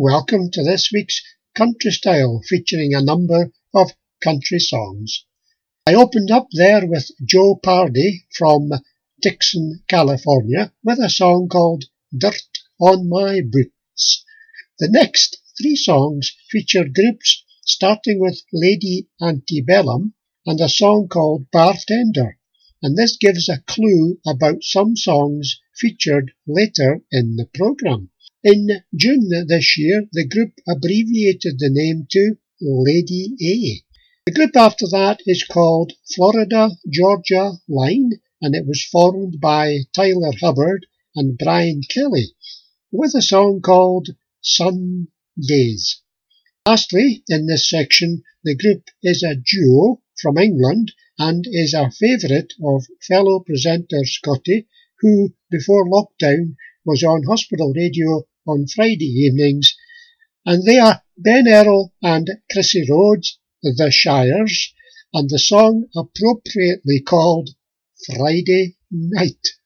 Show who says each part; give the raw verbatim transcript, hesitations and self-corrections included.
Speaker 1: welcome to this week's Country Style, featuring a number of country songs. I opened up there with Joe Pardy from Dixon, California, with a song called Dirt on My Boots. The next three songs feature groups starting with Lady Antebellum and a song called Bartender, and this gives a clue about some songs featured later in the programme. In June this year, the group abbreviated the name to Lady A. The group after that is called Florida Georgia Line, and it was formed by Tyler Hubbard and Brian Kelly, with a song called Sun Days. Lastly, in this section, the group is a duo from England and is a favourite of fellow presenter Scotty, who, before lockdown, was on hospital radio on Friday evenings, and they are Ben Earl and Chrissy Rhodes, The Shires, and the song appropriately called Friday Night.